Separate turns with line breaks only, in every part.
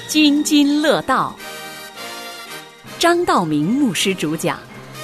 津津乐道，张道明牧师主讲。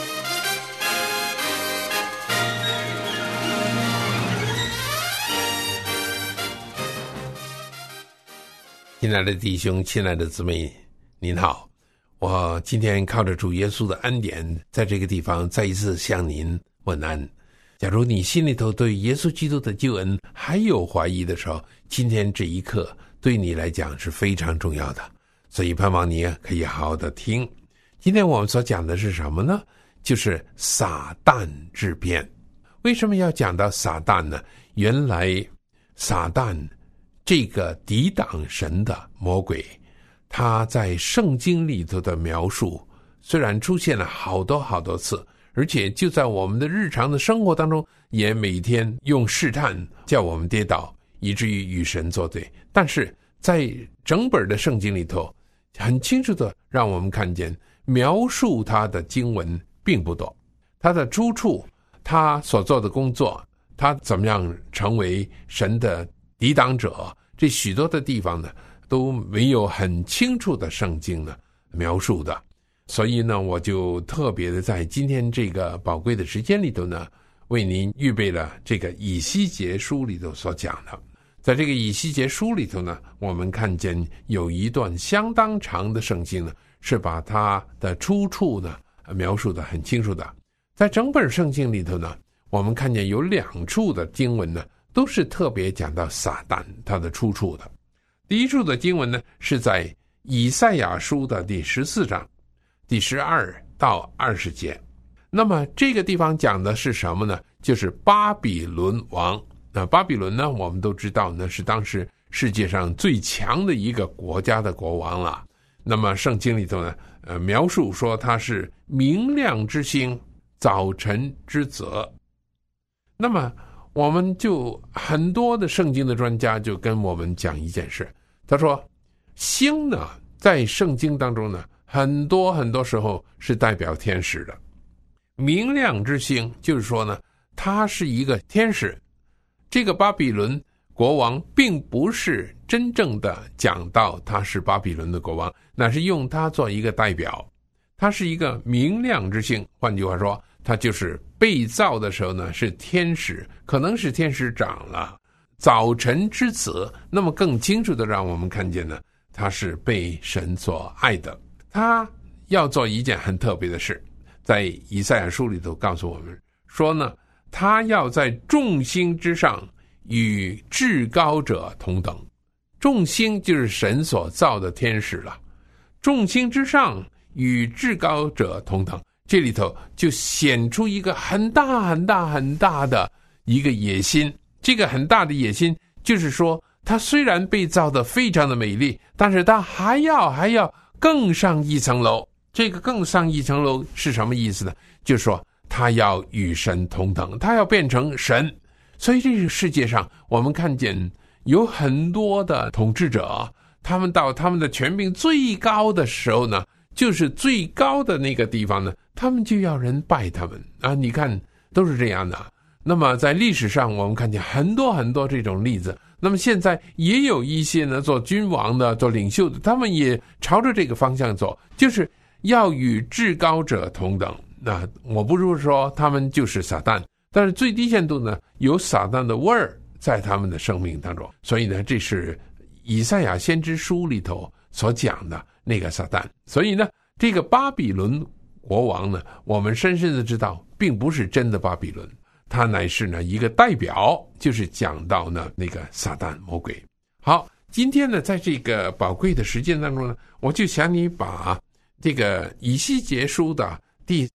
亲爱的弟兄，亲爱的姊妹，您好，我今天靠着主耶稣的恩典，在这个地方再一次向您问安。假如你心里头对耶稣基督的救恩还有怀疑的时候，今天这一刻对你来讲是非常重要的，所以盼望你可以好好的听。今天我们所讲的是什么呢？就是撒旦之变。为什么要讲到撒旦呢？原来撒旦这个抵挡神的魔鬼，他在圣经里头的描述虽然出现了好多次，而且就在我们的日常的生活当中也每天用试探叫我们跌倒，以至于与神作对。但是在整本的圣经里头很清楚的让我们看见，描述他的经文并不多，他的出处，他所做的工作，他怎么样成为神的抵挡者，这许多的地方呢都没有很清楚的圣经呢描述的。所以呢，我就特别的在今天这个宝贵的时间里头呢，为您预备了这个以西结书里头所讲的。在这个以西结书里头呢，我们看见有一段相当长的圣经呢，是把它的出处呢描述的很清楚的。在整本圣经里头呢，我们看见有2处的经文呢都是特别讲到撒旦它的出处的。第一处的经文呢是在以赛亚书的第14章第12到20节。那么这个地方讲的是什么呢？就是巴比伦王。那巴比伦呢，我们都知道呢是当时世界上最强的一个国家的国王了。那么圣经里头呢描述说他是明亮之星，早晨之子。那么我们就很多的圣经的专家就跟我们讲一件事，他说星呢在圣经当中呢很多时候是代表天使的。明亮之星就是说呢他是一个天使。这个巴比伦国王并不是真正的讲到他是巴比伦的国王，那是用他做一个代表，他是一个明亮之星。换句话说，他就是被造的时候呢是天使，可能是天使长了，早晨之子。那么更清楚的让我们看见呢，他是被神所爱的。他要做一件很特别的事，在以赛亚书里头告诉我们说呢，他要在众星之上与至高者同等。众星就是神所造的天使了，众星之上与至高者同等，这里头就显出一个很大的一个野心。这个很大的野心就是说，他虽然被造得非常的美丽，但是他还要更上一层楼。这个更上一层楼是什么意思呢？就是说他要与神同等，他要变成神。所以这个世界上我们看见有很多的统治者，他们到他们的权柄最高的时候呢，就是最高的那个地方呢，他们就要人拜他们啊！你看都是这样的。那么在历史上我们看见很多这种例子。那么现在也有一些呢做君王的，做领袖的，他们也朝着这个方向走，就是要与至高者同等。那我不是说他们就是撒旦，但是最低限度呢有撒旦的味儿在他们的生命当中。所以呢这是以赛亚先知书里头所讲的那个撒旦。所以呢这个巴比伦国王呢，我们深深的知道并不是真的巴比伦，他乃是呢一个代表，就是讲到呢那个撒旦魔鬼。好，今天呢在这个宝贵的时间当中呢，我就想你把这个以西结书的第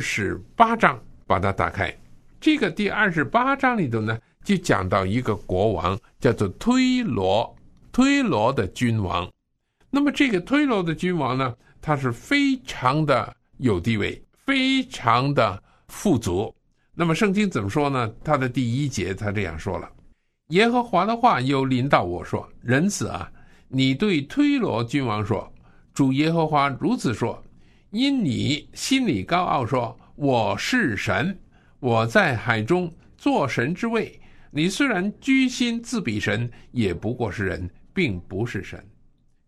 28章把它打开。这个第28章里头呢就讲到一个国王叫做推罗的君王。那么这个推罗的君王呢，他是非常的有地位，非常的富足。那么圣经怎么说呢？他的第1节他这样说了，耶和华的话又临到我说，人子啊，你对推罗君王说，主耶和华如此说，因你心里高傲说，我是神，我在海中坐神之位，你虽然居心自比神，也不过是人，并不是神。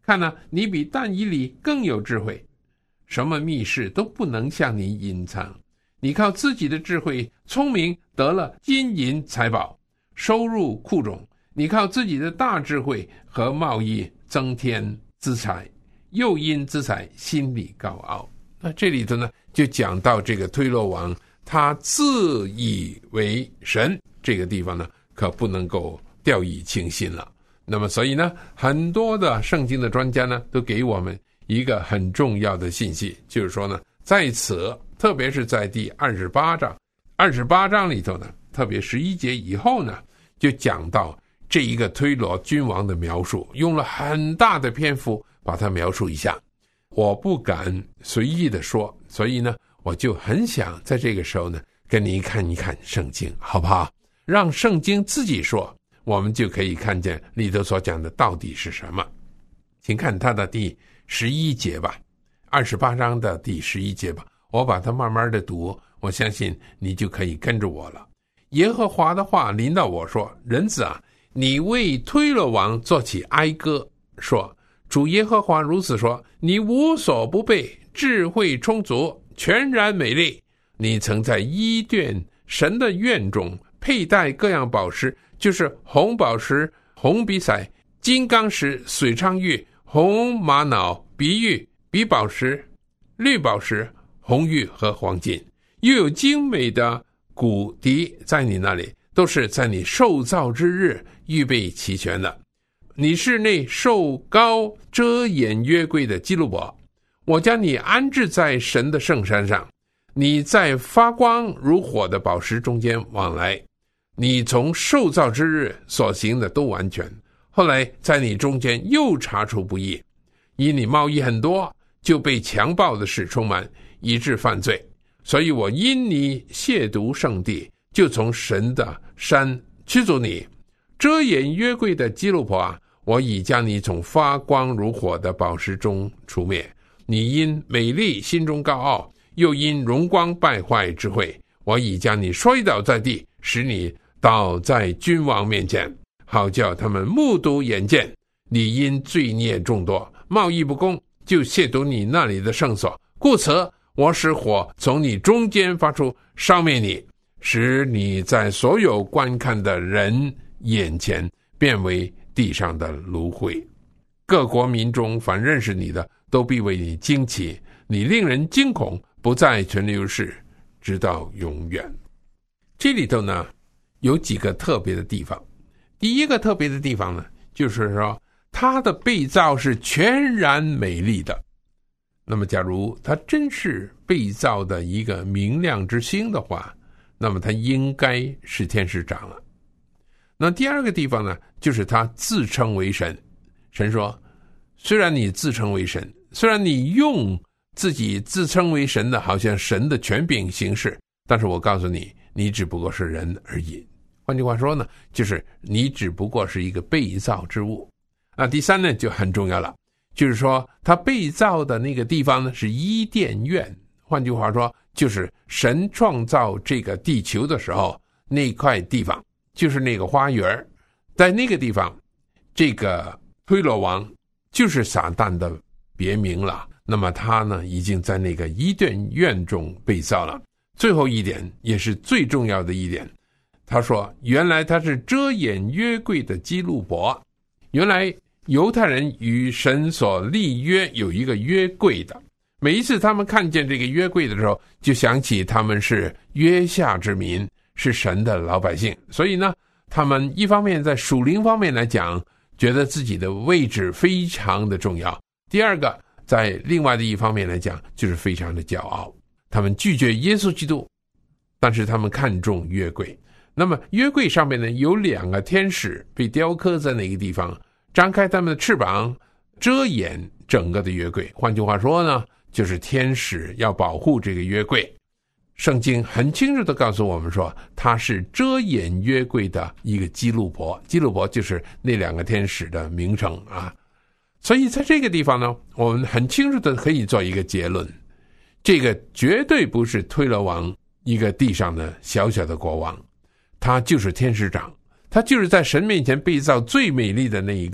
看啊，你比但以理更有智慧，什么密事都不能向你隐藏。你靠自己的智慧聪明得了金银财宝，收入库中。你靠自己的大智慧和贸易增添资财，又因资财心里高傲。那这里头呢，就讲到这个推罗王他自以为神，这个地方呢可不能够掉以轻心了。那么所以呢，很多的圣经的专家呢都给我们一个很重要的信息，就是说呢，在此特别是在第28章里头呢，特别11节以后呢，就讲到这一个推罗君王的描述，用了很大的篇幅把它描述一下。我不敢随意的说，所以呢，我就很想在这个时候呢，跟你看一看圣经，好不好？让圣经自己说，我们就可以看见里头所讲的到底是什么。请看他的第11节吧，28章的第11节吧，我把它慢慢的读，我相信你就可以跟着我了。耶和华的话临到我说，人子啊，你为推罗王作起哀歌，说，主耶和华如此说，你无所不备，智慧充足，全然美丽。你曾在伊甸神的院中佩戴各样宝石，就是红宝石、红比彩、金刚石、水苍玉、红玛瑙、碧玉、比宝石、绿宝石、红玉和黄金，又有精美的骨笛在你那里，都是在你受造之日预备齐全的。你是那受膏遮掩约柜的基路伯，我将你安置在神的圣山上，你在发光如火的宝石中间往来，你从受造之日所行的都完全，后来在你中间又查出不义，因你贸易很多，就被强暴的事充满，以致犯罪。所以我因你亵渎圣地，就从神的山驱逐你。遮掩约柜的基路伯啊，我已将你从发光如火的宝石中除灭。你因美丽心中高傲，又因荣光败坏智慧，我已将你摔倒在地，使你倒在君王面前，好叫他们目睹眼见。你因罪孽众多，贸易不公，就亵渎你那里的圣所，故此我使火从你中间发出，烧灭你，使你在所有观看的人眼前变为地上的炉灰。各国民中凡认识你的，都必为你惊奇，你令人惊恐，不再存留世，直到永远。这里头呢，有几个特别的地方。第一个特别的地方呢，就是说它的被造是全然美丽的。那么假如它真是被造的一个明亮之星的话，那么它应该是天使长了。那第二个地方呢，就是他自称为神。神说，虽然你自称为神，虽然你用自己自称为神的好像神的权柄行事，但是我告诉你，你只不过是人而已。换句话说呢，就是你只不过是一个被造之物。那第三呢，就很重要了，就是说他被造的那个地方呢，是伊甸院。换句话说，就是神创造这个地球的时候，那块地方就是那个花园，在那个地方，这个推罗王就是撒旦的别名了。那么他呢，已经在那个伊甸院中被造了。最后一点，也是最重要的一点，他说原来他是遮掩约柜的基路伯。原来犹太人与神所立约有一个约柜的，每一次他们看见这个约柜的时候，就想起他们是约下之民，是神的老百姓。所以呢，他们一方面在属灵方面来讲，觉得自己的位置非常的重要；第二个，在另外的一方面来讲，就是非常的骄傲。他们拒绝耶稣基督，但是他们看重约柜。那么约柜上面呢，有2个天使被雕刻在那个地方，张开他们的翅膀，遮掩整个的约柜。换句话说呢，就是天使要保护这个约柜。圣经很清楚地告诉我们说，他是遮掩约柜的一个基路伯。基路伯就是那2个天使的名称啊。所以在这个地方呢，我们很清楚的可以做一个结论，这个绝对不是推罗王一个地上的小小的国王，他就是天使长，他就是在神面前被造最美丽的那一个，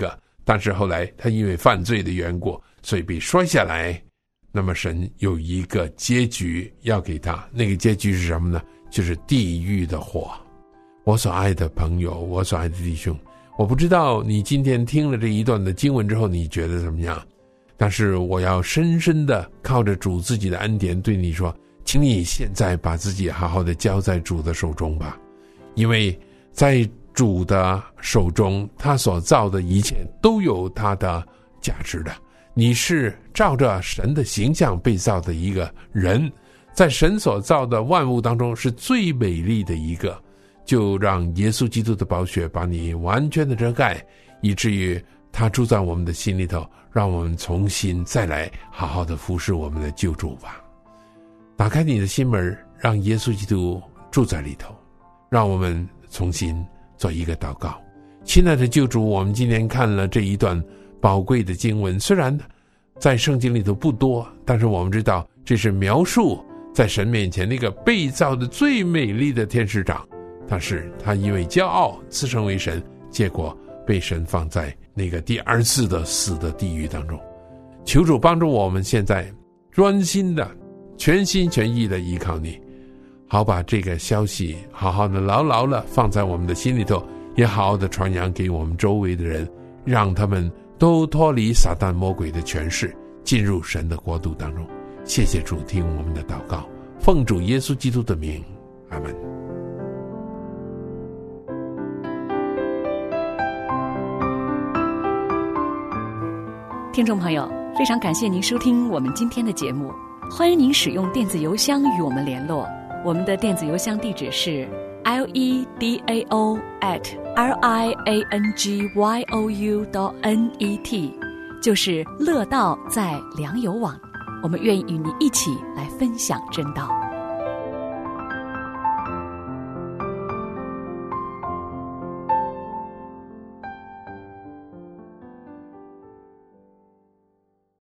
但是后来他因为犯罪的缘故，所以被摔下来。那么神有一个结局要给他，那个结局是什么呢？就是地狱的火。我所爱的朋友，我所爱的弟兄，我不知道你今天听了这一段的经文之后你觉得怎么样，但是我要深深的靠着主自己的恩典对你说，请你现在把自己好好的交在主的手中吧。因为在主的手中，他所造的一切都有他的价值的。你是照着神的形象被造的一个人，在神所造的万物当中是最美丽的一个，就让耶稣基督的宝血把你完全的遮盖，以至于他住在我们的心里头，让我们重新再来好好的服侍我们的救主吧。打开你的心门，让耶稣基督住在里头，让我们重新做一个祷告。亲爱的救主，我们今天看了这一段宝贵的经文，虽然在圣经里头不多，但是我们知道这是描述在神面前那个被造的最美丽的天使长，他因为骄傲自称为神，结果被神放在那个第二次的死的地狱当中。求主帮助我们现在专心的全心全意的依靠你，好把这个消息好好的牢牢的放在我们的心里头，也好好的传扬给我们周围的人，让他们都脱离撒旦魔鬼的权势，进入神的国度当中。谢谢主，听我们的祷告，奉主耶稣基督的名，阿们。
听众朋友，非常感谢您收听我们今天的节目，欢迎您使用电子邮箱与我们联络。我们的电子邮箱地址是 ledao@liangyou.net， 就是乐道在良友网。我们愿意与您一起来分享真道。